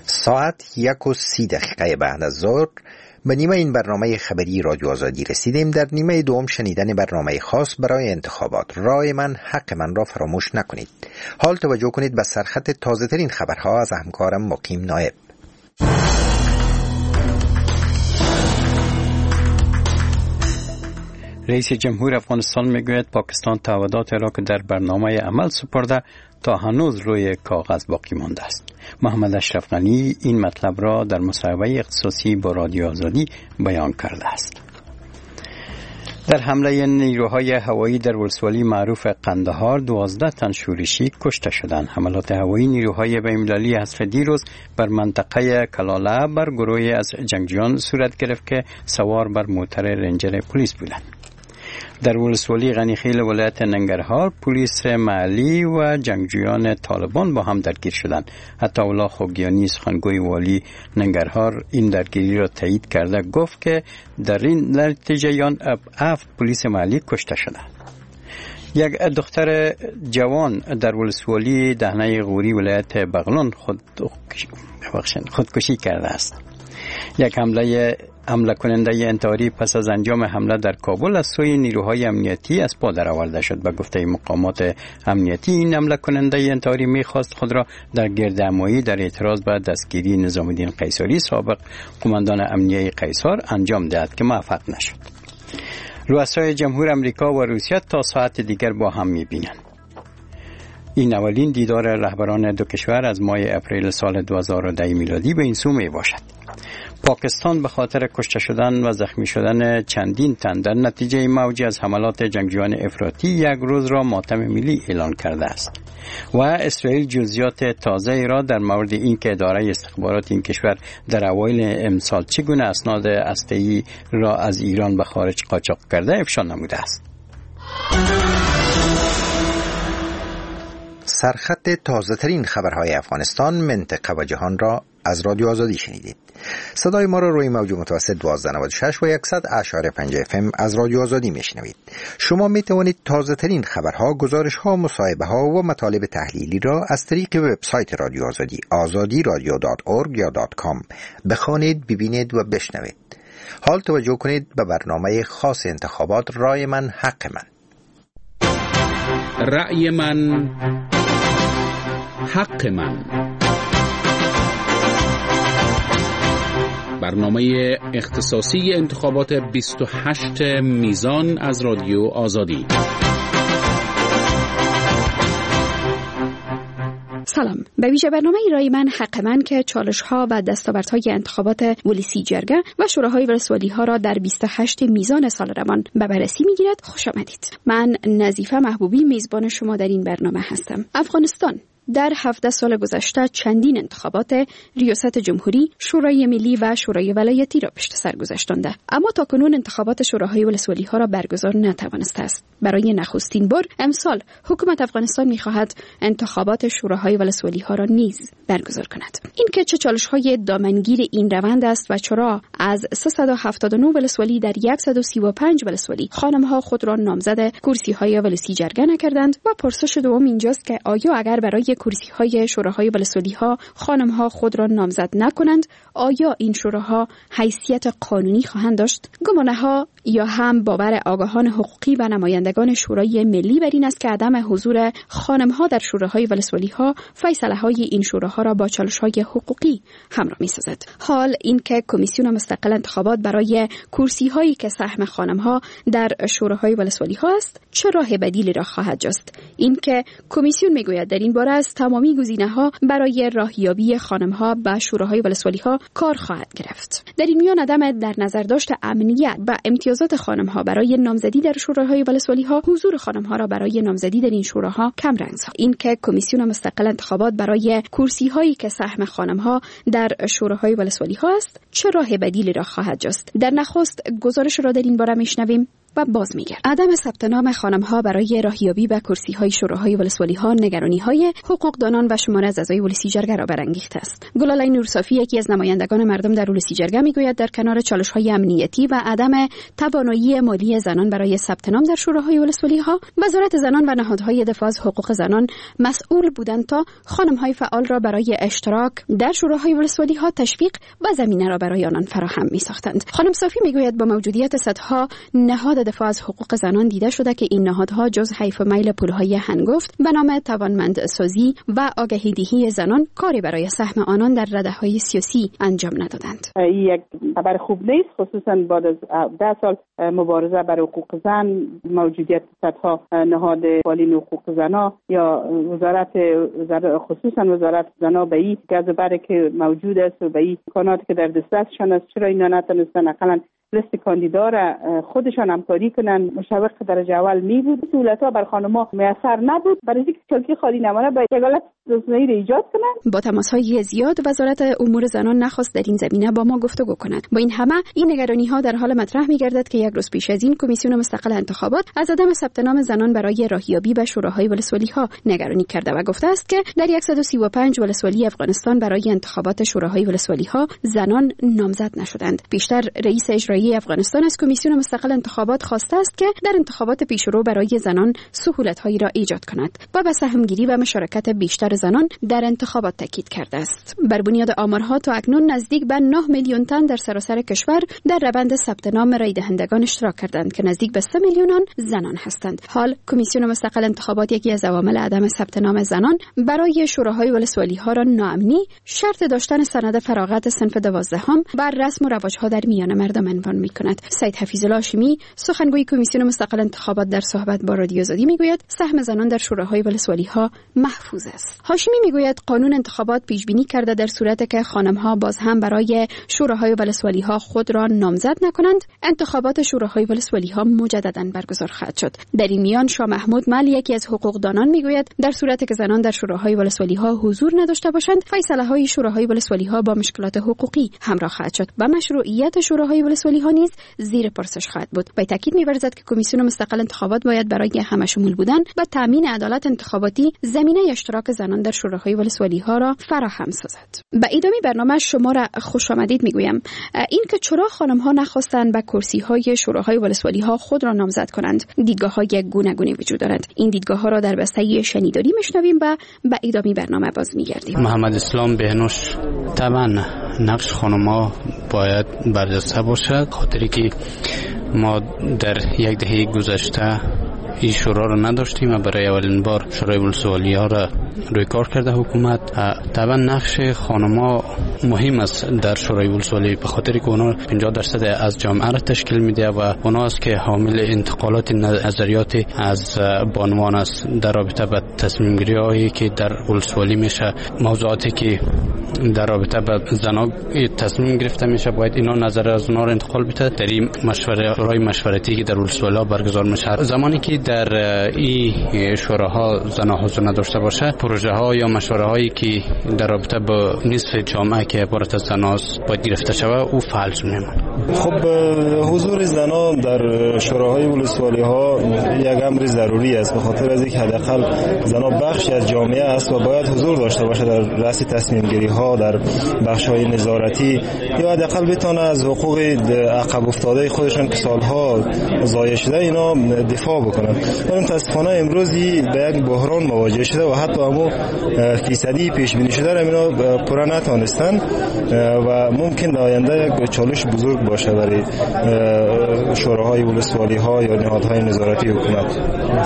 ساعت 1:30 بعد از ظهر به نیمه این برنامه خبری رادیو آزادی رسیدیم. در نیمه دوم شنیدن برنامه خاص برای انتخابات رای من حق من را فراموش نکنید. حال توجه کنید به سرخط تازه ترین خبرها از همکارم مقیم نایب. رئیس جمهور افغانستان میگوید پاکستان تعهدات را که در برنامه عمل سپرده تا هنوز روی کاغذ باقی مانده است. محمد اشرف غنی این مطلب را در مصاحبه اختصاصی با رادیو آزادی بیان کرده است. در حمله نیروهای هوایی در ولسوالی معروف قندهار 12 تن شورشی کشته شدند. حملات هوایی نیروهای بین‌المللی حذف دیروز بر منطقه کلاله بر گروهی از جنگجویان صورت گرفت که سوار بر موتر رنجر پلیس بودند. در ولسوالی غنیخیل ولایت ننگرهار پلیس محلی و جنگجویان طالبان با هم درگیر شدند. عطاالله خوگیانی سخنگوی والی ننگرهار این درگیری را تایید کرده گفت که در این نتیجه 7 پلیس محلی کشته شدند. یک دختر جوان در ولسوالی دهنه غوری ولایت بغلان خودکشی کرده است. یک حمله کننده انتحاری پس از انجام حمله در کابل از سوی نیروهای امنیتی از پا درآورده شد. به گفته مقامات امنیتی این حمله کننده انتحاری می‌خواست خود را در گردهمایی در اعتراض به دستگیری نظام الدین قیصری سابق قماندان امنیه قیصر انجام دهد که موفق نشد. رؤسای جمهور امریکا و روسیه تا ساعت دیگر با هم می‌بینند. این اولین دیدار رهبران دو کشور از ماه اپریل سال 2010 میلادی به این سو میباشد. پاکستان به خاطر کشته شدن و زخمی شدن چندین تن در نتیجه موجی از حملات جنگجویان افراطی یک روز را ماتم ملی اعلان کرده است و اسرائیل جزئیات تازه را در مورد اینکه اداره استخبارات این کشور در اوایل امسال چگونه اسناد هسته‌ای را از ایران به خارج قاچاق کرده افشا نموده است. سرخط تازه ترین خبرهای افغانستان، منطقه و جهان را از رادیو آزادی شنیدید. صدای ما را روی موج متوسط 1296 و 100.5 FM از رادیو آزادی میشنوید. شما می توانید تازه ترین خبرها، گزارش‌ها، مصاحبه‌ها و مطالب تحلیلی را از طریق وبسایت رادیو آزادی azadiradio.org یا .com بخوانید، ببینید و بشنوید. حال توجه کنید به برنامه خاص انتخابات رای من حق من. رأی من حق من، برنامه اختصاصی انتخابات 28 میزان از رادیو آزادی. سلام. به ویژه برنامه رای من حق من که چالش‌ها و دستاوردهای انتخابات ولسی جرگه و شوراهای ولسوالی‌ها را در 28 میزان سال روان به بررسی می‌گیرد. خوش آمدید. من نظیفه محبوبی میزبان شما در این برنامه هستم. افغانستان در 17 سال گذشته چندین انتخابات ریاست جمهوری، شورای ملی و شورای ولایتی را پشت سر گذاشتنده، اما تاکنون انتخابات شوراهای ولسوالی ها را برگزار نتوانسته است. برای نخستین بار امسال حکومت افغانستان می‌خواهد انتخابات شوراهای ولسوالی ها را نیز برگزار کند. این که چه چالش‌های دامنگیر این روند است و چرا از 379 ولسوالی در 135 ولسوالی خانم‌ها خود را نامزد کرسی‌های ولسی جرگه نکردند و پرسش دوم اینجاست که آیا اگر برای کرسی‌های شوراهای ولسوالی‌ها خانم‌ها خود را نامزد نکنند، آیا این شوراها حیثیت قانونی خواهند داشت؟ گمانه‌ها یا هم باور آگاهان حقوقی و نمایندگان شورای ملی بر این است که عدم حضور خانم‌ها در شوراهای ولسوالی‌ها فیصله‌های این شوراها را با چالش‌های حقوقی همراه می‌سازد. حال این که کمیسیون مستقل انتخابات برای کرسی‌هایی که سهم خانم‌ها در شوراهای ولسوالی‌ها است، چه راه بدیلی را خواهد جست؟ این که کمیسیون می‌گوید در این باره از تمامی گزینه‌ها برای راهیابی خانم‌ها به شوراهای ولسوالی‌ها کار خواهد گرفت. در این میان عدم در نظر داشت امنیت و امتیازات خانم‌ها برای نامزدی در شوراهای ولسوالی‌ها، حضور خانم‌ها را برای نامزدی در این شوراها کم رنگ ساخت. این که کمیسیون مستقل انتخابات برای کرسی‌هایی که سهم خانم‌ها در شوراهای ولسوالی‌ها است، چه راه بدیلی را خواهد جست؟ در نخست گزارش را در این باره می‌شنویم و باز میگرد. عدم ثبت نام خانم‌ها برای راهیابی به کرسی‌های شوراهای ولسوالی‌ها نگرانی‌های حقوقدانان و شمار از اعضای ولسی جرگه را برانگیخته است. گلالای نورصافی یکی از نمایندگان مردم در ولسی جرگه میگوید در کنار چالش‌های امنیتی و عدم توانایی مالی زنان برای ثبت نام در شوراهای ولسوالی‌ها، وزارت زنان و نهادهای دفاع از حقوق زنان مسئول بودند تا خانم‌های فعال را برای اشتراک در شوراهای ولسوالی‌ها تشویق و زمینه را برای آنان فراهم می‌ساختند. خانم صافی میگوید با موجودیت صدها نهاد دفاع از حقوق زنان دیده شده که این نهادها جز حیف و میل پول‌های هنگفت به نام توانمندسازی و آگاهی‌دهی زنان کاری برای سهم آنان در رده‌های سیاسی انجام ندادند. یک خبر خوب نیست، خصوصا بعد از 10 سال مبارزه برای حقوق زن، موجودیت صدها نهاد بالین حقوق زنان یا خصوصا وزارت زنان به این گزبره که موجود است و به این امکانات که در دسترسشان است، چرا اینا نتونستن اقلا لیست کاندیدا را خودشان همکاری کنن؟ مشوق درجه اول می بود، سهولت‌ها بر خانم‌ها میسر نبود، برای اینکه چلکی خالی نمانه باید حالت رسانه‌ای را ایجاد کنن. با تماس‌های زیاد وزارت امور زنان نخواست در این زمینه با ما گفتگو کند. با این همه این نگرانی‌ها در حال مطرح می‌گردد که یک روز پیش از این کمیسیون مستقل انتخابات از عدم ثبت نام زنان برای راهیابی به شوراهای ولسوالی‌ها نگرانی کرده و گفته است که در 135 ولسوالی افغانستان برای انتخابات شوراهای ولسوالی‌ها زنان نامزد نشدند. بیشتر رئیس اجرایی افغانستان از کمیسیون مستقل انتخابات خواسته است که در انتخابات پیشرو برای زنان سهولت‌هایی را ایجاد کند و به سهمگیری و مشارکت بیشتر زنان در انتخابات تاکید کرده است. بر بنیاد آمارها تا اکنون نزدیک به 9 میلیون تن در سراسر کشور در روند ثبت نام رای دهندگان اشتراک کردند که نزدیک به 3 میلیون زنان هستند. حال کمیسیون مستقل انتخابات یکی از عوامل عدم ثبت نام زنان برای شوراهای ولسوالی‌ها را ناامنی، شرط داشتن سند فراغت صنف 12 بر رسم و رواج‌ها در میان مردم عنوان می‌کند. سید حفیظالله هاشمی سخنگوی کمیسیون مستقل انتخابات در صحبت با رادیو آزادی میگوید سهم زنان در شوراهای ولسوالی‌ها محفوظ است. هاشمی میگوید قانون انتخابات پیش بینی کرده در صورتی که خانم‌ها باز هم برای شوراهای ولسوالی‌ها خود را نامزد نکنند، انتخابات شوراهای ولسوالی‌ها مجدداً برگزار خواهد شد. در این میان شاه محمود مل یکی از حقوقدانان میگوید در صورتی که زنان در شوراهای ولسوالی‌ها حضور نداشته باشند، فیصله‌های شوراهای ولسوالی‌ها با مشکلات حقوقی همراه خواهد شد و مشروعیت شوراهای ولسوالی‌ها نیز زیر پرسش خواهد بود. با تاکید می‌ورزد که کمیسیون مستقل انتخابات باید برای همشمول بودن و تامین عدالت انتخاباتی زمینه اشتراک زنان در شوراهای ولسوالی‌ها را فراهم سازد. به ادامه برنامه شما را خوش آمدید میگویم. این که چرا خانم‌ها نخواستند به کرسی‌های شوراهای ولسوالی‌ها خود را نامزد کنند، دیدگاه‌های گوناگونی وجود دارد. این دیدگاه‌ها را در بسته شنیداری میشنویم و به ادامه برنامه باز میگردیم. محمد اسلام بهنوش: طبعا نقش خانم‌ها باید برجسته باشد، خاطری که ما در یک دهه گذشته این شورا را نداشتیم و برای اولین بار شورای ولسوالی‌ها را روی کار کرده حکومت. طبعا نقش خانم‌ها مهم است در شورای ولسوالی، به خاطر که اونا 50% از جامعه را تشکیل میده و اونا است که حامل انتقالات نظریات از بانوان است در رابطه با تصمیم گیری هایی که در ولسوالی میشه، موضوعاتی که در رابطه با زنان تصمیم گرفته میشه، باید اینا نظر از اونا را انتقال بده در این مشوره‌های مشورتی که در ولسوالی‌ها برگزار میشه. زمانی که در این شوراها زنان حضور نداشته باشه، پروژه ها یا مشوره هایی که در رابطه با نصف جامعه که عبارت از زنان است باید گرفته شود او فعال نمیمونه. خب حضور زنان در شوراهای ولسوالی ها یک امر ضروری است، به خاطر از اینکه حداقل زنان بخشی از جامعه است و باید حضور داشته باشه در رأس تصمیم گیری ها، در بخش های نظارتی، یا حداقل بتونه از حقوق عقب افتاده خودشان که سالها ضایع شده اینا دفاع بکنن. ولی متاسفانه امروز به یک بحران مواجه شده و حتی همو فیصدی پیش بینی شده را اینا پورا نتونستن و ممکن در آینده یک چالش بزرگ باشه برای شوراهای ولسوالی ها یا نهادهای نظارتی حکومت.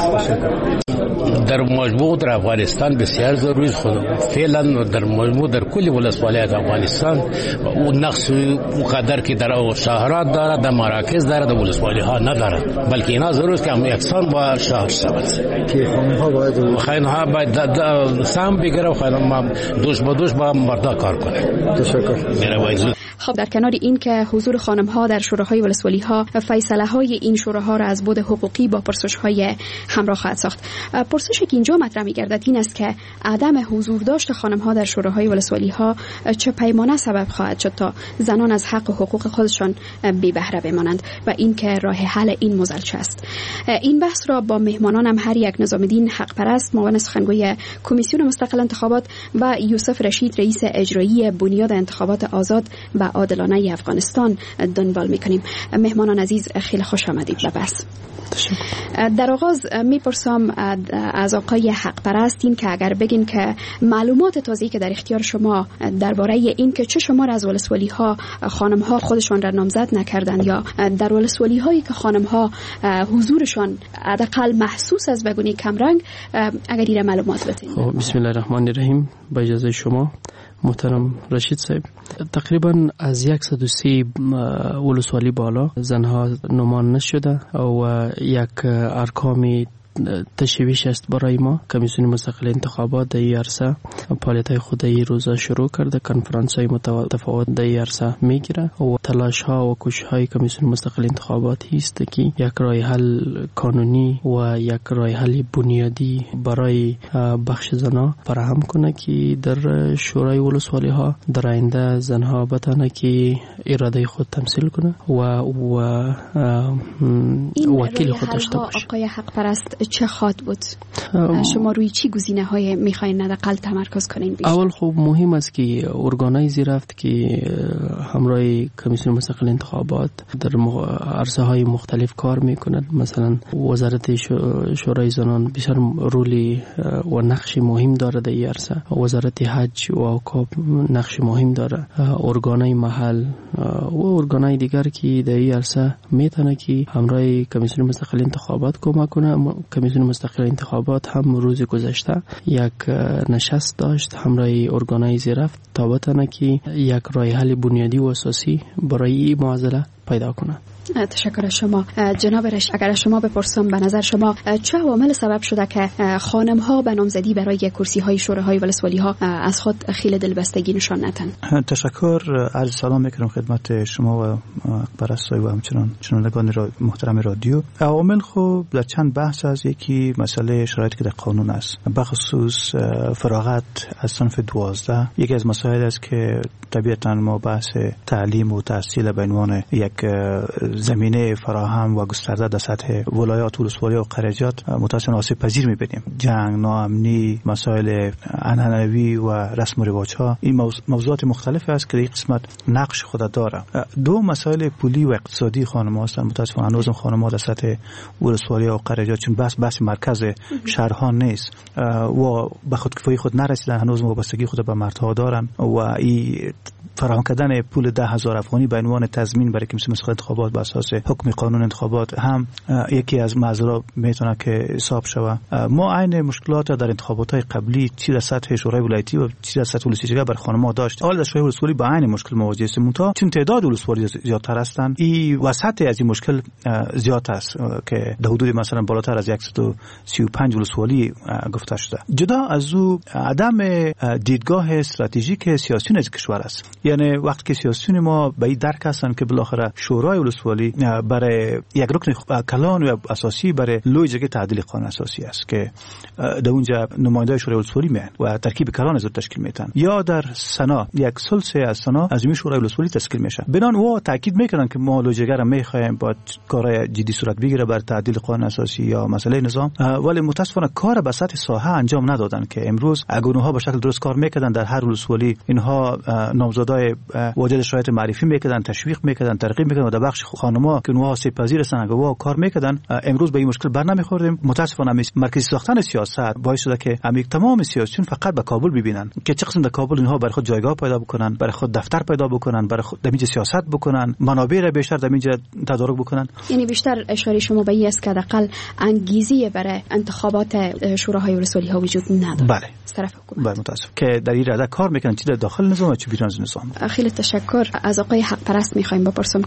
در مجموع در افغانستان بسیار ضروری است. فعلا در مجموع در کل ولسوالیات افغانستان اون نقص مقدر که در شهرات دارد، در مراکز دارد، در ولسوالی ها ندارد، بلکه اینا ضروری است که هم یکسان با شهر شود که خانم‌ها باید سهم بگیره و خانم‌ها دوش با دوش با مردا کار کنه. تشکر. خب در کنار این که حضور خانم‌ها در شوراهای ولسوالی‌ها فیصله‌های این شوراها را از بعد حقوقی با پرسش‌های همراه خواهد ساخت، پرسشی که اینجا مطرح می‌گردد این است که عدم حضور داشت خانم‌ها در شوراهای ولسوالی‌ها چه پیمانه سبب خواهد شد تا زنان از حق و حقوق خودشان بی بهره بمانند و این که راه حل این موضوع چه است. این بحث را با مهمانانم هر یک نظام‌الدین حق پرست، معاون سخنگوی کمیسیون مستقل انتخابات و یوسف رشید رئیس اجرایی بنیاد انتخابات آزاد و عادلانه افغانستان دنبال می‌کنیم. مهمانان عزیز خیلی خوش آمدید به بحث. در آغاز میپرسم از آقای حق پرست این که اگر بگین که معلومات تازه‌ای که در اختیار شما درباره این که چه شمار از ولسوالی‌ها خانم‌ها خودشان را نامزد نکردند یا در ولسوالی‌هایی که خانم‌ها حضورشان حداقل محسوس از بگونی کمرنگ، اگر این معلومات بدین. خب بسم الله الرحمن الرحیم. با اجازه شما محترم رشید صاحب، تقریبا از 103 ولسوالی بالا زنها نمان نشده و یک ارقامی تشویش است برای ما. کمیسیون مستقل انتخابات در این عرصه فعالیت‌های خود این روزا شروع کرده، کنفرانس‌های متفاوت در این عرصه میگیره و تلاش‌ها و کوشش‌های کمیسیون مستقل انتخابات است که یک راه حل قانونی و یک راه حل بنیادی برای بخش زنان فراهم کنه که در شورای ولسوالی‌ها در آینده زنها بتونه که اراده خود تمثیل کنه و وکیل خود داشته باشه. آقای حق پرست چه خواهد بود؟ شما روی چی گزینه‌های می‌خواین حداقل تمرکز کنین بیشتر؟ اول خب مهم است که ارگانایزی رفت که همراه کمیسیون مستقل انتخابات در عرصه‌های مختلف کار می‌کند. مثلا وزارت شورای زنان بسیار رولی و نقش مهم داره در این عرصه. وزارت حج و اوقاف نقش مهم داره. ارگانای محل و ارگانای دیگر که در این عرصه میتونه که همراه کمیسیون مستقل انتخابات کمک کنه. کمیسیون مستقل انتخابات هم روز گذشته یک نشست داشت همراه ارگانایزی رفت تا بتونه که یک راه حل بنیادی و اساسی برای این معضله پیدا کنه. تشکر از شما جناب رش. اگر شما بپرسم به نظر شما چه عوامل سبب شده که خانم‌ها به نامزدی برای کرسی‌های شوراهای ولسوالی‌ها از خود خیلی دلبستگی نشان ندن؟ تشکر، عرض سلام می‌کنم خدمت شما و پرستای و همچنان شنوندگان محترم رادیو. عوامل خوب در چند بحث است. یکی مسئله شرایطی که در قانون است، بخصوص فراغت از صنف 12 یکی از مسائل است که طبیعتاً ما بحث تعلیم و تحصیل به عنوان یک زمینه فراهم و گسترده در سطح ولایات ولسوالی و قریجات متأسفانه آسیب پذیر می‌بینیم. جنگ، ناامنی، مسائل عنعنوی و رسم و رواج‌ها، این موضوعات مختلف است که این قسمت نقش خود داره. دو مسائل پولی و اقتصادی خانم‌ها هستند. متأسفانه هنوز خانم‌ها در سطح ولسوالی و قریجات چون بحث مرکز شهرها نیست و به خودکفایی خود نرسیدن، هنوز وابستگی خود به مردها دارن و این فراهم کردن پول 10,000 افغانی به عنوان تضمین برای کمیسیون مستقل انتخابات بر اساس حکم قانون انتخابات هم یکی از معذرات میتونه که حساب شود. ما عین مشکلات در انتخابات قبلی چی در سطح شورای ولایتی و چی در سطح ولسوالی بر خانم‌ها داشت. حالا در شورای ولسوالی با عین مشکل مواجه هستیم، منتها چون تعداد ولسوالی زیادتر هستند این وسط از این مشکل زیاد است که در حدود مثلا بالاتر از 135 ولسوالی گفته شده. جدا از او عدم دیدگاه استراتژیک سیاسیون از کشور است. یعنی وقتی که سیاسیون ما به این درک هستند که بالاخره شورای ولسوالی برای یک رکن کلان و اساسی برای لوژیک تعدیل قانون اساسی است که در اونجا نمایندگان شورای ولسوالی میان و ترکیب کلان از تشکیل میتن، یا در سنا یک ثلث از سنا از این شورای ولسوالی تشکیل میشه. بنان و تاکید میکنن که ما لوژیک را میخوایم با کارهای جدی صورت بگیره بر تعدیل قانون اساسی یا مسئله نظام، ولی متاسفانه کار به سطح ساحه انجام ندادن که امروز اگرها به شکل درست کار میکردن در هر ولسوالی اینها نامزدای واجد شرایط معرفی میکردن، تشویق میکردن، ترغیب میکردن و در بخش خانم‌ها که اونها آسیب پذیر هستن اگه کار میکردن امروز به این مشکل بر نمیخوردیم. متاسفانه مرکزی ساختن سیاست باعث شده که همین تمام سیاسیون فقط به کابل ببینن که چه قسم در کابل اینها برای خود جایگاه پیدا بکنن، برای خود دفتر پیدا بکنن، برای خود دمیج سیاست بکنن، منابع را بیشتر دمیج تدارک بکنن. یعنی بیشتر اشاره شما به این است که حداقل انگیزه برای انتخابات شوراهای ولسوالی‌ها وجود نداره. بله. از طرف حکومت. بله متاسف که در این رده کار میکنن چه در داخل نظام و چه بیرون از نظام. خیلی تشکر. از آقای حق پرست میخوایم بپرسم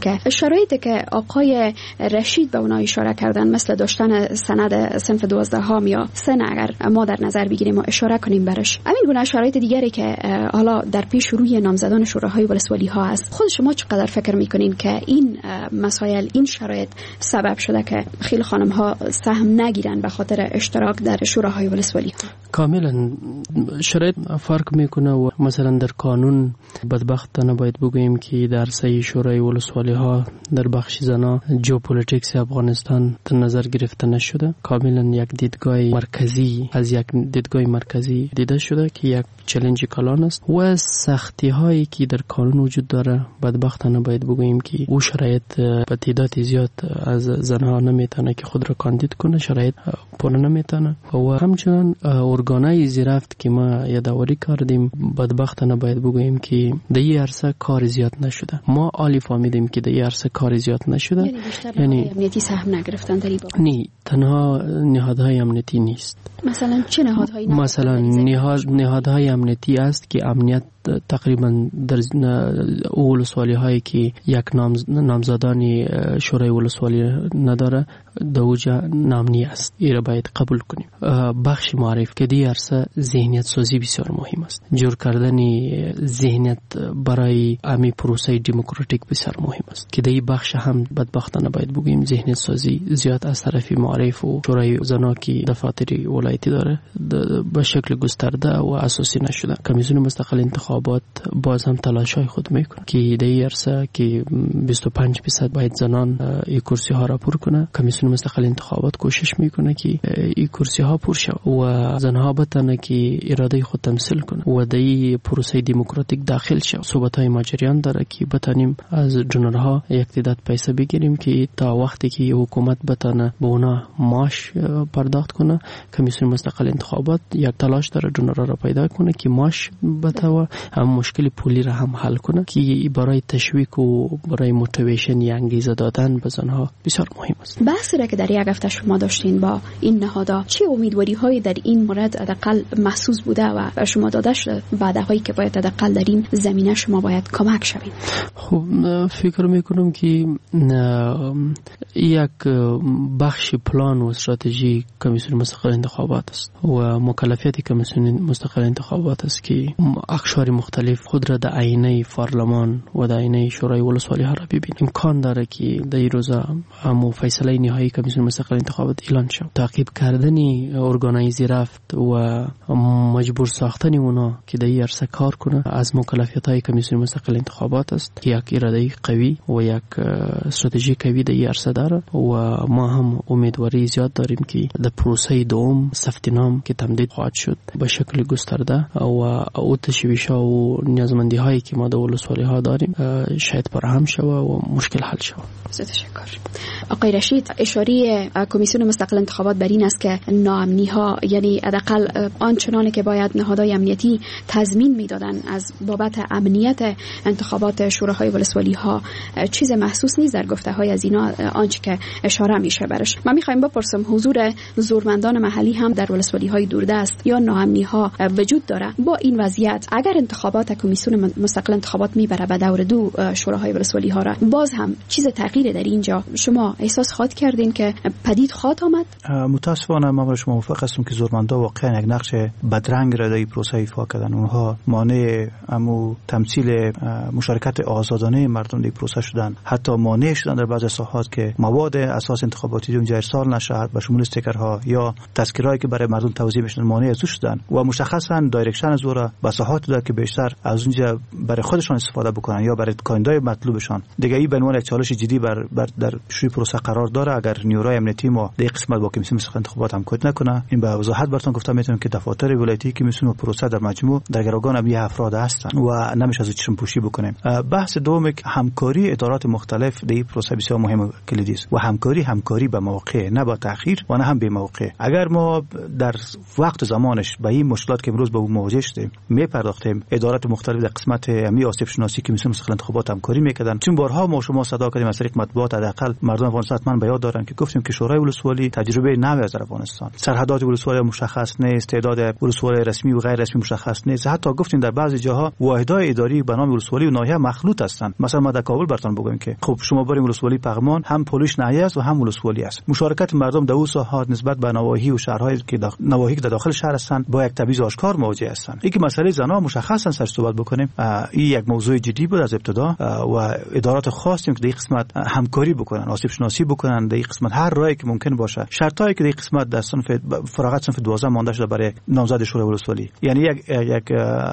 که شرایطی که آقای رشید به اونها اشاره کردن، مثل داشتن سند صنف 12 یا سن، اگر ما در نظر بگیریم و اشاره کنیم برش، همین گونه شرایط دیگری که حالا در پیش روی نامزدان شوراهای ولسوالی ها است، خود شما چقدر فکر میکنین که این مسائل، این شرایط سبب شده که خیلی خانم ها سهم نگیرن به خاطر اشتراک در شوراهای ولسوالی ها؟ کاملا شرایط فرق میکنه و مثلا در قانون بدبختانه باید بگوییم که در سه شورای ولسوالی ها در بخش زنا ژئوپلیتیکس افغانستان در نظر گرفته نشده. کاملا یک دیدگاه مرکزی از یک دیدگاه مرکزی دیده شده که یک چالش کلان است و سختی هایی که در قانون وجود داره بدبختانه باید بگوییم که او شرایط به تعداد زیاد از زنها نمیتونه که خود را کاندید کنه، شرایط پر نمیتونه و همچنان ارگانای زیرفت که ما یادآوری کردیم بدبختانه باید بگوییم که در این عرصه کار زیاد نشده. ما عالی فهمیدیم که در این عرصه کار زیاد نشده، یعنی امنیتی سهم نگرفتن در این باب. نه، تنها نهادهای امنیتی نیست. مثلا چه نهادهایی؟ مثلا نهادهای امنیتی است که امنیت تقریبا در ولسوالی هایی که یک نامزدانی شورای ولسوالی نداره دوجا نامنی است، این را باید قبول کنیم. بخش معرف که دی عرصه ذهنیت سازی بسیار مهم است، جور کردن ذهنیت برای امی پروسه دموکراتیک بسیار مهم است که دی بخش هم بدبختانه باید بگوییم ذهنیت سازی زیاد از طرف معرف و شورای زنا که دفاتر ولایتی داره به شکل گسترده و اساسی نشده. کمیسیون مستقل انتخابات باز هم تلاشای خود میکنه که در این عرصه که 25% باید زنان این کرسی ها را پر کنه. کمیسیون مستقل انتخابات کوشش میکنه که این کرسی ها پر شود و زنها بتونه که اراده خود تمثیل کنه و در این پروسه دموکراتیک داخل شود. صحبت های ماجریان داره که بتونیم از جنرها یک تعداد پیسه بگیریم که تا وقتی که حکومت بتونه به اونا معاش پرداخت کنه، کمیسیون مستقل انتخابات یک تلاش داره جنرها را پیدا کنه که معاش بتونه هم مشکل پولی را هم حل کنه که برای تشویق و برای موتیویشن یا انگیزه دادن به زنها بسیار مهم است. بحثی را که در یک هفته شما داشتین با این نهادها، چه امیدواری هایی در این مورد حداقل محسوس بوده و شما داده شده وعده هایی که باید حداقل در این زمینه شما باید کمک شوید؟ خب فکر میکنم که یک بخش پلان و استراتژی کمیسیون مستقل انتخابات است و مکلفیت کمیسیون مستقل انتخابات است که اقشار مختلف خود را در آینه پارلمان و در آینه شورای ولسوالی ها را ببینیم. امکان داره که در این روزا هم فیصله نهایی کمیسیون مستقل انتخابات اعلان شود. تعقیب کردن ارگانای زیرفت و مجبور ساختن اونا که در این عرصه کار کنه از مکلفیت های کمیسیون مستقل انتخابات است که یک اراده قوی و یک استراتژی قوی در این عرصه داره و ما هم امیدواری زیاد داریم که در پروسه دوم ثبت نام که تمدید خواهد شد به شکل گسترده و او تشویش‌ها و نیازمندی هایی که ما در ولسوالی ها داریم شاید فراهم شود و مشکل حل شود. تشکر. آقای رشید، اشاره کمیسیون مستقل انتخابات بر این است که ناامنی ها، یعنی حداقل آنچنانی که باید نهادهای امنیتی تضمین میدادن از بابت امنیت انتخابات شوراهای ولسوالی ها چیز محسوس نیست در گفته های از اینا، آنچه که اشاره میشه برش. من میخوایم بپرسم حضور زورمندان محلی هم در ولسوالی های دوردست یا ناامنی ها وجود داره؟ با این وضعیت اگر انتخابات کمیسیون مستقل انتخابات میبره به دور دو شوراهای ولسوالی ها را، باز هم چیز تغییر در اینجا شما احساس خواهد کردین که پدید خواهد آمد؟ متاسفانه من با شما موافق هستم که زورمندا واقعا یک نقش بدرنگ را در این پروسه ایفا کردن. اونها مانع تمثیل مشارکت آزادانه مردم در پروسه شدن، حتی مانع شدن در بعضی ساحات که مواد اساس انتخاباتی اونجا ارسال نشد به شمول استیکرها یا تذکرهایی که برای مردم توزیع بشن مانع از شدن و مشخصا دایرکشن زورا به ساحات داد که بیشتر از اونجا برای خودشان استفاده بکنن یا برای کاندیدای مطلوبشان. دیگه این به عنوان یک چالش جدی در شروع پروسه قرار داره. اگر نیروهای امنیتی ما در قسمت با کمیسیون مستقل انتخابات همکاری نکنه، این به وضاحت براتون گفتم میتونم که دفاتر ولایتی کمیسیون و پروسه در مجموع در گروگان هم افراد هستن و نمیشه از چشم پوشی بکنیم. بحث دوم همکاری ادارات مختلف در این پروسه بسیار مهم و کلیدی است و همکاری به موقع، نه با تأخیر و نه هم بی موقع. اگر ما در وقت زمانش به این مشکلات که امروز با اون مواجه شدیم میپرداختیم، ادارات مختلف در قسمت امی آسیب شناسی کمیسیون مستقل انتخابات همکاری میکردن. چون بارها ما شما صدا کردیم از طریق مطبوعات، حداقل مردم افغانستان من به یاد داره دارن که گفتیم که شورای ولسوالی تجربه نوی از افغانستان، سرحدات ولسوالی مشخص نیست، تعداد ولسوالی رسمی و غیر رسمی مشخص نیست، حتی گفتیم در بعضی جاها واحدهای اداری به نام ولسوالی و ناحیه مخلوط هستند. مثلا ما در کابل براتون بگم که خب شما بریم ولسوالی پغمان هم پلیس ناحیه است و هم ولسوالی است. مشارکت مردم در اون ساحات نسبت به نواحی و شهرهایی که نواحی در داخل شهر هستند با یک تبعیض آشکار مواجه هستند. اینکه مسئله زنا مشخصا سر صحبت بکنیم، این یک موضوع جدی بود از ابتدا و ادارات خاصی که در این قسمت همکاری بکنن، آسیب شناسی بکنن در این قسمت، هر راهی که ممکن باشه. شرطایی که در این قسمت در صنف فراغت صنف 12 مانده شده برای نامزد شورای ولسوالی، یعنی یک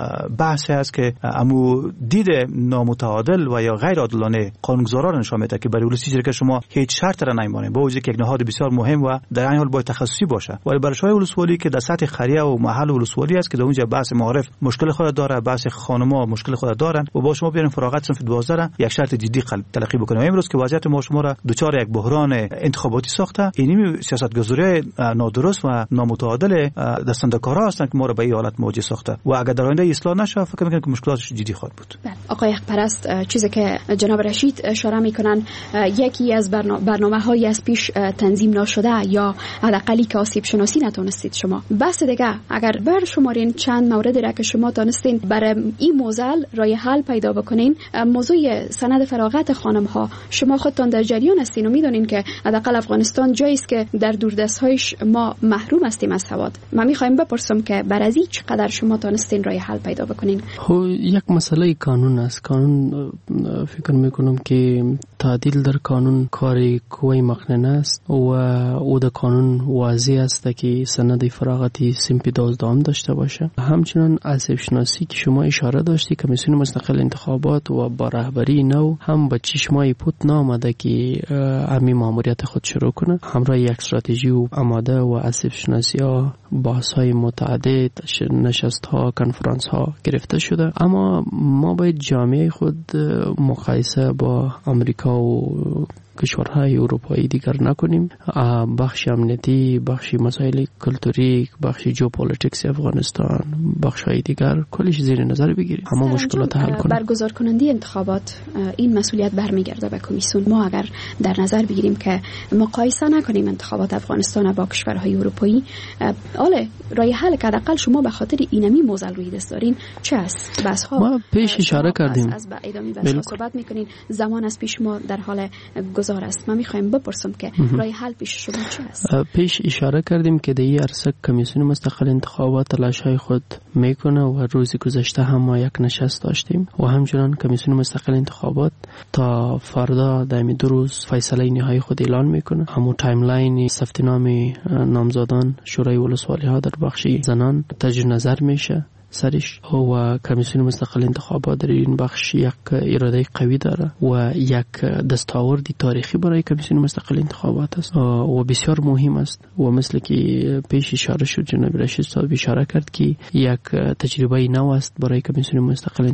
بحث است که امو دید نامتعادل و یا غیر عادلانه قانونگذاران نشان میده که برای ولسی جرگه شما هیچ شرط را نمیمانید، با وجود که یک نهاد بسیار مهم و در این حال باید تخصصی باشه. ولی برای شورای ولسوالی که در سطح خریه و محل ولسوالی است که در اونجا بحث معارف مشکل خود داره، بحث خانم‌ها مشکل خود دارن و با شما بیارین فراغت صنف 12 را یک شرط جدی تلقی بکنه. امروز که وضعیت ما شما را دوچار یک بحران انتخاباتی ساخته، این سیاستگذاری نادرست و نامتعادل دستندکارا هستند که ما را به این حالت مواجه ساخته و اگر در آینده اصلاح نشه فکر می‌کنم که مشکلاتش جدی خواهد بود. آقای حق‌پرست، چیزی که جناب رشید اشاره میکنن یکی از برنامه‌های از پیش تنظیم نشده یا حداقلی که آسیب شناسی نتونستید شما. بس دیگه اگر بر شمارین چند موردی را که شما تونستین برای این موضوع راه حل پیدا بکنین، موضوع سند فراغت خانم‌ها، شما خودتان در جریان هستین و میدونین که حداقل افغانستان جایی است که در دوردست‌هایش ما محروم هستیم از سواد. من می‌خوایم بپرسم که بر از این چقدر شما تونستین راه حل پیدا بکنین؟ خب یک مسئله قانون است. قانون فکر میکنم که تعدیل در قانون کاری قوی مقننه است و او در قانون واضح است که سند فراغتی صنف 12 هم داشته باشه. همچنین آسیب شناسی که شما اشاره داشتی، کمیسیون مستقل انتخابات و با رهبری نو هم به چشمای پوت نامده که امی ماموریت خود شروع کنه، همراه یک استراتژی و آماده و آسیب شناسی ها، بحث های متعدد، نشست ها، کنفرانس ها گرفته شده. اما ما باید جامعه خود مقایسه با امریکا و کشورهای اروپایی دیگر نکنیم. بخش امنیتی، بخش مسائل کلتوری، بخش ژئوپلیتیکس افغانستان، بخش های دیگر کلش زیر نظر بگیریم، اما مشکلات حل کنیم. برگزار کننده انتخابات این مسئولیت برمیگرده به کمیسیون. ما اگر در نظر بگیریم که مقایسه نکنیم انتخابات افغانستان با کشورهای اروپایی، آله راه حل که حداقل شما به خاطر اینمی موضوع روی دست دارین چه است؟ بس ها ما پیش اشاره کردیم از ادامه بحث صحبت میکنین، زمان از پیش ما در حال گذار است. ما میخوایم بپرسم که راه حل پیش شما چه است؟ پیش اشاره کردیم که در این عرصه کمیسیون مستقل انتخابات تلاش‌های خود میکنه و روز گذشته هم ما یک نشست داشتیم و همچنان کمیسیون مستقل انتخابات تا فردا در این 2 روز فیصله نهایی خود اعلان میکنه. همون تایملاین ثبت نام نامزدان شورای ولسوالی ها در بخش زنان تجدید نظر میشه سرش و کمیسیون مستقل انتخابات در این بخش یک اراده قوی داره و یک دستاوردی تاریخی برای کمیسیون مستقل انتخابات است و بسیار مهم است و مثل که پیش اشاره شد جناب رشید صاحب اشاره کرد که یک تجربه نو است برای کمیسیون مستقل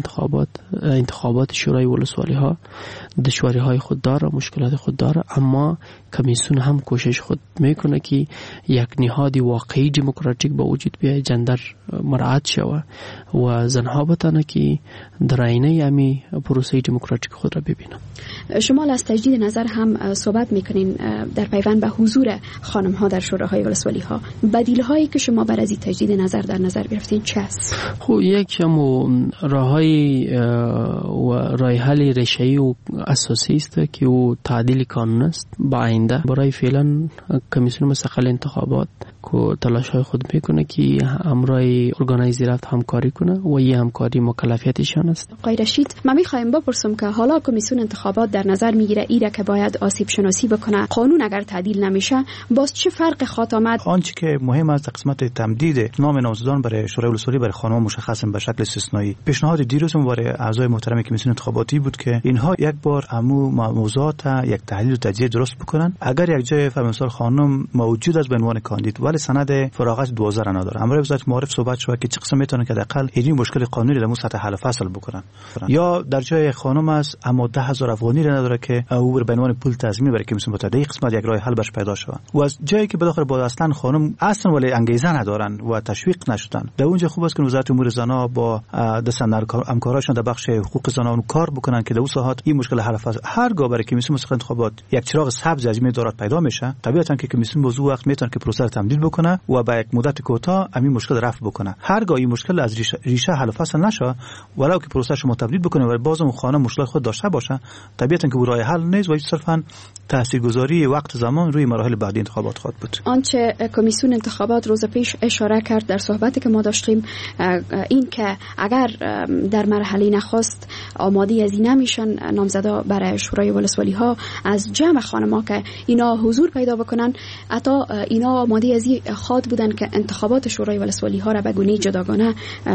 انتخابات شورای ولسوالی ها. دشواری های خود داره، مشکلات خود داره، اما کمیسیون هم کوشش خود میکنه که یک نهاد واقعی دموکراتیک به وجود بیاید، جندر مراعات شود و زنها بتانه که در آینه امی پروسه دموکراتیک خود را ببینن. شما از تجدید نظر هم صحبت میکنین در پیوند به حضور خانم ها در شوراهای ولسوالی ها. بدیل هایی که شما بر از این تجدید نظر در نظر گرفتین چه است؟ خب یک راههای و راه حل ریشه‌ای و اساسی است که او تعدیل قانون است. با آینده برای فعلا کمیسیون مستقل انتخابات که تلاش های خود میکنه که همراه ارگانایزرات همکاری کنه و این همکاری مکلفیتشان است. آقای رشید، من میخوایم بپرسم که حالا کمیسیون انتخابات در نظر میگیره ایره که باید آسیب شناسی بکنه، قانون اگر تعدیل نمیشه باز چه فرق خواهد آمد؟ آنچه که مهم است قسمت تمدید نام نامزدان برای شورای ولسوالی برای خانم مشخص به شکل استثنایی. پیشنهاد دیروز برای اعضای محترم کمیسیون انتخاباتی بود که اینها یک بار همو موضوعات یک تحلیل و تجزیه درست بکنن. اگر یک جای فرمانسار خانم موجود است به عنوان کاندید ولی سند فراغت 12 را نداره. امروز وزارت معارف صحبت شد که چه قسم میتونن که حداقل این مشکل قانونی در سطح حل فصل بکنن. یا در جای خانم است اما 10,000 افغانی را نداره که او به عنوان پول تضمین برای کمیسیون متحده قسمت یک راه حل برش پیدا شود. و از جایی که بالاخره با اصلا خانم اصلا ولی انگیزه ندارن و تشویق نشدن، در اونجا خوب است که وزارت امور زنان با دستن همکاراشون در بخش حقوق زنان کار بکنن که در اون ساحات این مشکل حل فصل هرگاه برای کمیسیون مستقل انتخابات یک چراغ سبز از این دارات پیدا میشه، طبیعتا که کمیسیون موضوع وقت میتونه که پروسه رو تمدید بکنه و با یک مدت کوتاه این مشکل رفع بکنه. هرگاه این مشکل از ریشه حل فصل نشه، ولو که پروسه شما تمدید بکنه و باز اون خانم مشکل خود داشته باشه، طبیعتا که راه حل نیست و صرفا تاثیرگذاری وقت زمان روی مراحل بعدی انتخابات خواهد بود. آنچه کمیسیون انتخابات روز پیش اشاره کرد در صحبتی که ما داشتیم، این که اگر در مرحله نخست آماده از این نمیشن نامزدا برای شورای ولسوالی ها از جمع خانم‌ها که اینا حضور پیدا بکنن، حتی اینا آماده از این خواد بودن که انتخابات شورای ولسوالی ها را به گونه جداگانه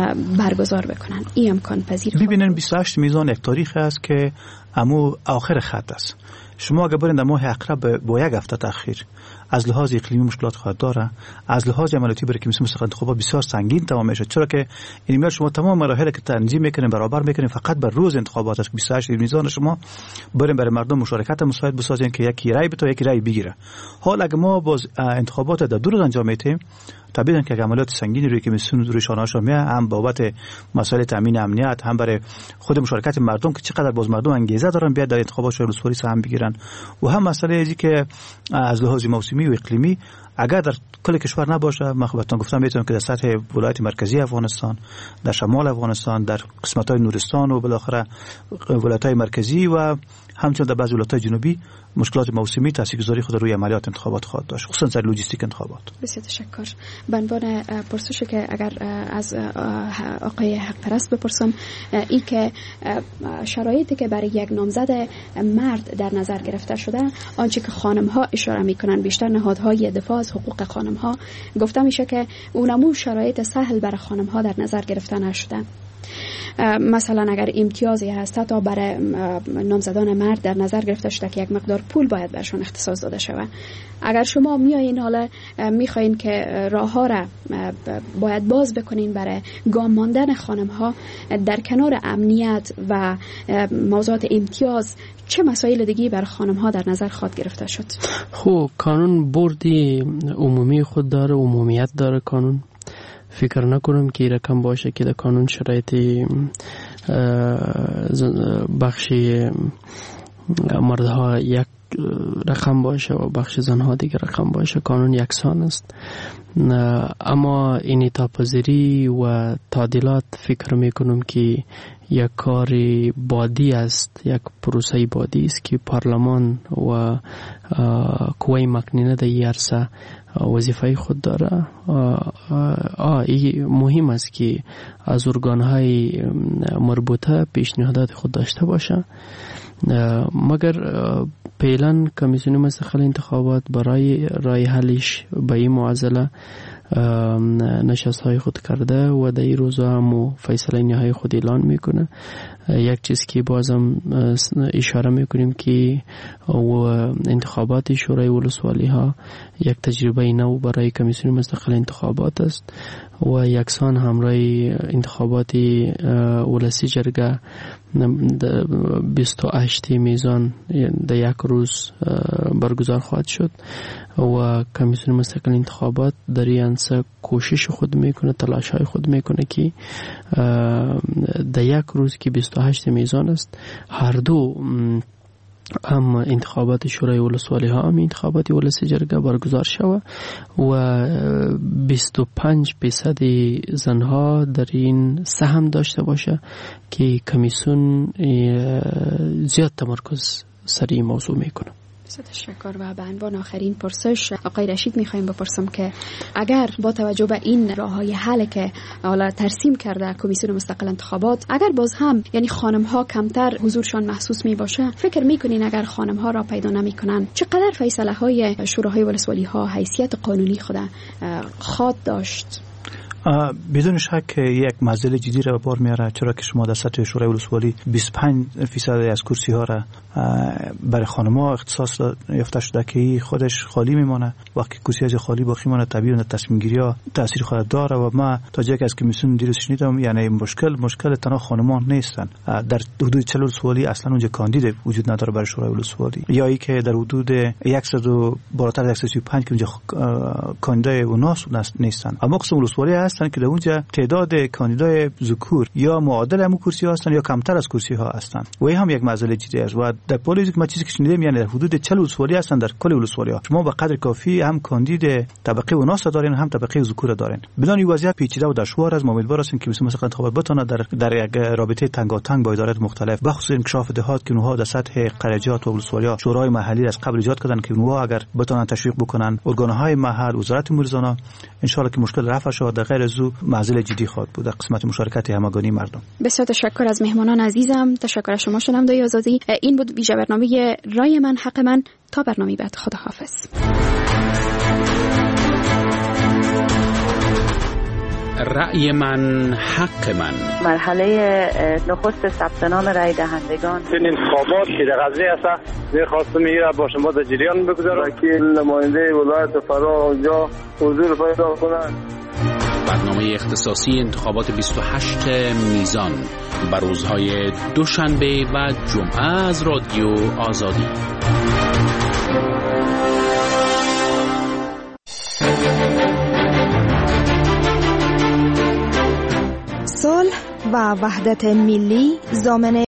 برگزار بکنن. این امکان پذیر. ببینن 28 میزان یک تاریخ است که امو آخر خط است. شما اگر برین در ماه اقرب با یک هفته تأخیر از لحاظ اقلیمی مشکلات خواهد داره، از لحاظ عملیاتی برای کمیسیون مستقل انتخابات بسیار سنگین تمام میشه، چرا که این میاد شما تمام مراحل که تنظیم میکنین برابر میکنین فقط بر روز انتخابات است. 28 میزان شما برین برای مردم مشارکت مساعد بسازین که یکی رای بده یکی رای بگیره. حال اگر ما باز انتخابات در 2 روز انجام میدیم، طبیعاً که عملیات سنگینی روی کمیسیون روی شانه‌هاش میاد، هم بابت مسائل تامین امنیت، هم برای خود مشارکت مردم که چقدر باز مردم انگیزه دارن بیاد در انتخابات شورای ولسوالی سهم بگیرن، و هم مسئله ازی که از لحاظ موسمی و اقلیمی اگر در کل کشور نباشه، من خدمتتون گفتم میتونم که در سطح ولایت مرکزی افغانستان، در شمال افغانستان، در قسمت‌های نورستان و بالاخره ولایت‌های مرکزی و همچنین در بعضی ولایت‌های جنوبی مشکلات موسمی تاثیرگذاری خود روی عملیات انتخابات خواهد داشت، خصوصا در لوجستیک انتخابات. بسیار تشکر. به عنوان پرسشی که اگر از آقای حق پرست بپرسم، ای که شرایطی که برای یک نامزد مرد در نظر گرفته شده، آنچه که خانم‌ها اشاره می‌کنن بیشتر نهادهای دفاع از حقوق خانم‌ها گفته میشه که اونمون شرایط سهل برای خانم‌ها در نظر گرفته نشده. مثلا اگر امتیازی هست تا برای نامزدان مرد در نظر گرفته شده که یک مقدار پول باید برشون اختصاص داده شود، اگر شما میایین حالا میخواین که راه ها را باید باز بکنین برای گام ماندن خانم ها در کنار امنیت و موضوعات امتیاز، چه مسائل دیگه برای خانم ها در نظر خواهد گرفته شد؟ خب قانون بردی عمومی خود داره، عمومیت داره قانون. فکر نکنم که رقم باشه که در قانون شرایط بخشی مردها یک رقم باشه و بخش زنها دیگر رقم باشه. قانون یکسان است، اما این تاپذیری و تعدیلات فکر میکنم که یک کار بادی است، یک پروسه بادی است که پارلمان و قوه مکنینه در این عرصه وظیفه خود داره. این مهم است که از ارگانهای مربوطه پیشنهادات خود داشته باشه، مگر فعلا کمیسیون مستقل انتخابات برای رای حلش به این معضله نشست های خود کرده و در این روزا هم فیصله نهایی خود اعلان میکنه. یک چیز که بازم اشاره میکنیم که انتخابات شورای ولسوالی ها یک تجربه نو برای کمیسیون مستقل انتخابات است و یکسان همراه انتخابات ولسی جرگه 28 میزان در یک روز برگزار خواهد شد و کمیسیون مستقل انتخابات در این انسه کوشش خود میکنه، تلاش های خود میکنه که در یک روز که 28 میزان است، هر دو هم انتخابات شورای ولسوالی ها هم انتخابات ولسی جرگه برگزار شود و 25% زنها در این سهم داشته باشه که کمیسیون زیاد تمرکز سر این موضوع میکنه. تشکر. و به عنوان آخرین پرسش آقای رشید میخوایم بپرسم که اگر با توجه به این راههای حل که حالا ترسیم کرده کمیسیون مستقل انتخابات، اگر باز هم یعنی خانم ها کمتر حضورشان محسوس می باشه، فکر میکنین اگر خانم ها را پیدا نمیکنن چقدر فیصله های شوراهای ولسوالی ها حیثیت قانونی خود خواهد داشت؟ بدون شک یک معضل جدی را به بار میاره، چرا که شما در سطح شورای ولسوالی 25% از کرسی ها را برای خانم‌ها اختصاص یافته شده که خودش خالی میمونه. وقتی کرسی از خالی باقی مونه طبیعاً تصمیم گیری ها تاثیر خود داره و ما تا جایی که از کمیسیون دیروز شنیدم یعنی مشکل تنها خانمان نیستن. در حدود 40 ولسوالی اصلا اونجا کاندید وجود نداره برای شورای ولسوالی، یا ای که در حدود 100 و بالاتر از 135 که اونجا کاندیدای اوناس نیستن. اما قسم ولسوالی هستن که در اونجا تعداد کاندیدای ذکور یا معادل همون کرسی ها هستن یا کمتر از کرسی ها هستن و این هم یک مسئله جدی است. و در پلیتیک ما چیزی که شنیدیم یعنی در حدود 40 ولسوالی هستن در کل ولسوالی ها شما به قدر کافی هم کاندید طبقه اوناس دارین هم طبقه ذکور دارین. بدون این وضعیت پیچیده و دشوار از امیدوار هستیم که مثلا انتخابات بتونه در یک رابطه تنگاتنگ با ادارات مختلف بخصوص انکشاف دهات که اونها در سطح قرجات و ولسوالی ها شورای محلی از قبل ایجاد کردن که اونها اگر بتونن تشویق بکنن ارگان‌های محل وزارت امور زنان ان شاء الله که مشکل رفع شود، در غیر از او معضل جدی خواهد بود در قسمت مشارکت همگانی مردم. بسیار تشکر از مهمانان عزیزم. تشکر از شما شنوندگان آزادی. این بود ویژه برنامه رای من حق من. تا برنامه بعد خداحافظ. رأی من حق من. مرحله نخست ثبت نام رای دهندگان. این انتخابات که در غزنی است می‌خواستم میره با شما در جریان بگذارم که نماینده ولایت فرا اونجا حضور پیدا کنند. برنامه اختصاصی انتخابات 28 میزان بر روزهای دوشنبه و جمعه از رادیو آزادی. صلح و وحدت ملی ضامن